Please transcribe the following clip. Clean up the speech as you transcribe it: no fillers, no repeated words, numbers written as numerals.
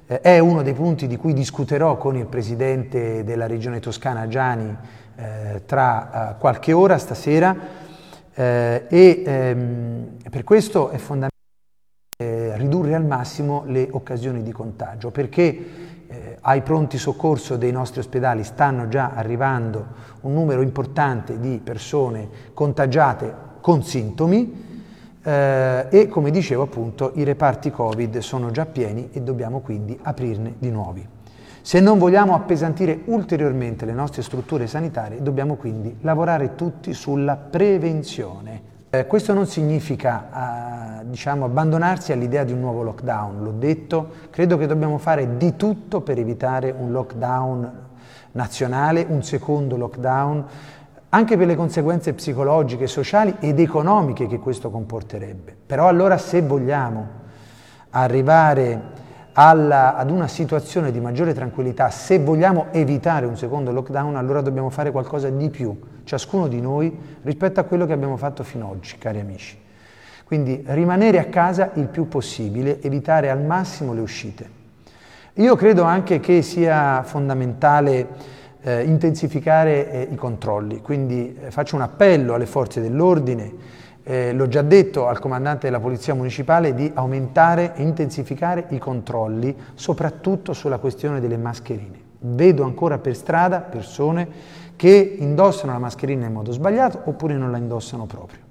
è uno dei punti di cui discuterò con il Presidente della Regione Toscana Giani tra qualche ora, stasera, per questo è fondamentale ridurre al massimo le occasioni di contagio, perché ai pronti soccorso dei nostri ospedali stanno già arrivando un numero importante di persone contagiate con sintomi e, come dicevo appunto, i reparti Covid sono già pieni e dobbiamo quindi aprirne di nuovi. Se non vogliamo appesantire ulteriormente le nostre strutture sanitarie, dobbiamo quindi lavorare tutti sulla prevenzione. Questo non significa abbandonarsi all'idea di un nuovo lockdown, l'ho detto, credo che dobbiamo fare di tutto per evitare un lockdown nazionale, un secondo lockdown, anche per le conseguenze psicologiche, sociali ed economiche che questo comporterebbe. Però allora, se vogliamo arrivare ad una situazione di maggiore tranquillità, se vogliamo evitare un secondo lockdown, allora dobbiamo fare qualcosa di più, ciascuno di noi, rispetto a quello che abbiamo fatto fino ad oggi, cari amici. Quindi rimanere a casa il più possibile, evitare al massimo le uscite. Io credo anche che sia fondamentale intensificare i controlli, quindi faccio un appello alle forze dell'ordine, l'ho già detto al comandante della Polizia Municipale di aumentare e intensificare i controlli, soprattutto sulla questione delle mascherine. Vedo ancora per strada persone che indossano la mascherina in modo sbagliato oppure non la indossano proprio.